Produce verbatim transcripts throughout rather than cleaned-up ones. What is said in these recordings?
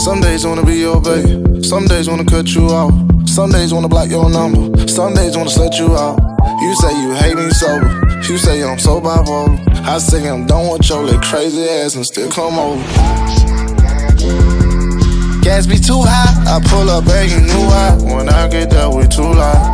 Some days wanna be your babe, some days wanna cut you off. Some days wanna block your number, some days wanna slut you out. You say you hate me sober, you say I'm so bipolar. I say I'm done with your little crazy ass and still come over. Gas be too high, I pull up begging new high. When I get there, we too loud.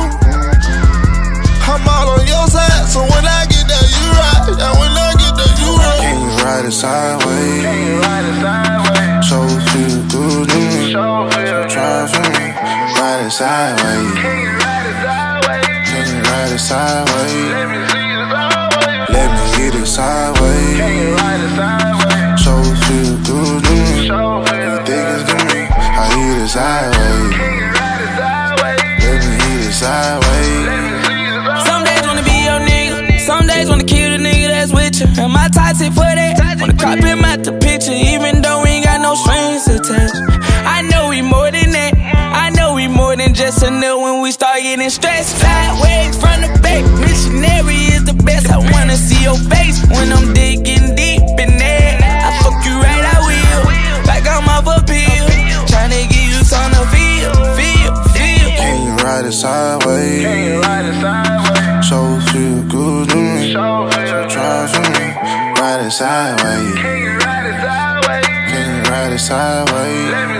I'm all on your side, so when I get there, you ride. And when I get there, you ride. Can you ride it sideways? Can you ride it sideways? So feel good to me. So try for me. Ride it sideways. Can you ride it sideways? Can you ride it sideways? Let me see it sideways. Let me get it sideways. Can you ride it sideways? So feel good to me. You think it's to me? I hit it sideways. Can you ride it sideways? Let me hit it sideways. Some days wanna be your nigga, some days wanna kill the nigga that's with you. And my toxic for that, wanna crop him out the picture, even though we ain't got no strings attached. I know we more than that, I know we more than just a nut when we start getting stressed. Sideways from the back, missionary is the best. I wanna see your face when I'm digging deep in there. I fuck you right, I will, like I'm off a pill, tryna get you on the feel, feel, feel. Can you ride it sideways? Can you ride it sideways? So feel good to me. So try for me. Ride it sideways. Can you ride it sideways? Can you ride it sideways?